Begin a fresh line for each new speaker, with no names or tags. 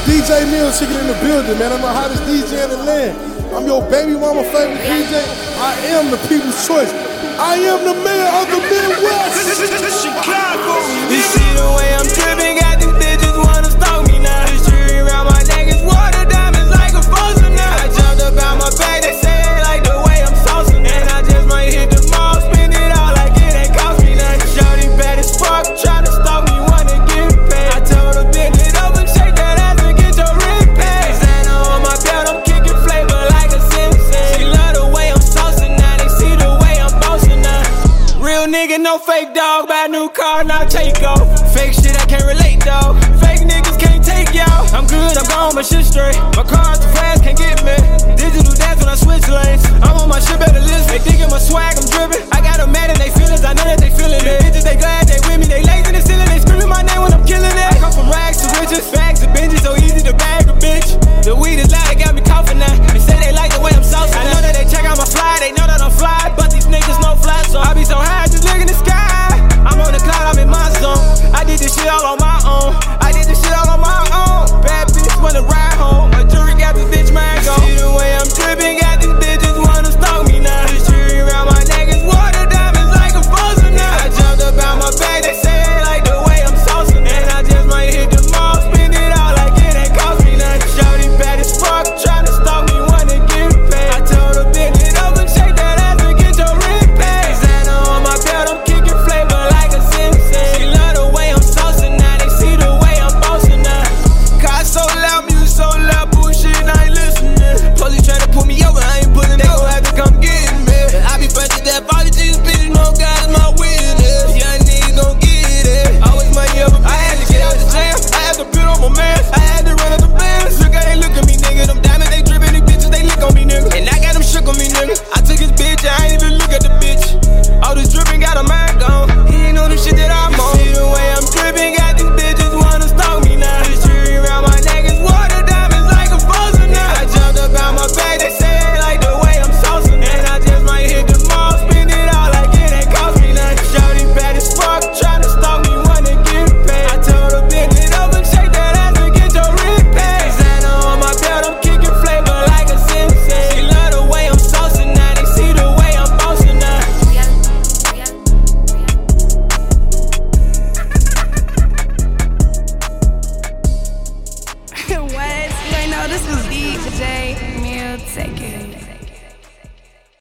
DJ Meal Chicken in the building, man. I'm the hottest DJ in the land. I'm your baby mama favorite DJ. I am the people's choice. I am the mayor of the Midwest.
Chicago. You see the way I'm dripping, got these bitches wanna stalk me now. This jewelry around my neck is water diamonds like a faucet now. I jumped up out my bag, they say they like the way I'm saucing. And I just might hit the mall, spend it all like it ain't cost me nothing. Shorty bad as fuck, tryna stalk me, wanna get paid. I told her bend it over, shake that ass and get your rib paid. Xana on my belt, I'm kicking flavor like a Simpson. She love the way I'm saucing now, they see the way I'm bossing now. Real nigga, no fake dog, buy a new car, now take off.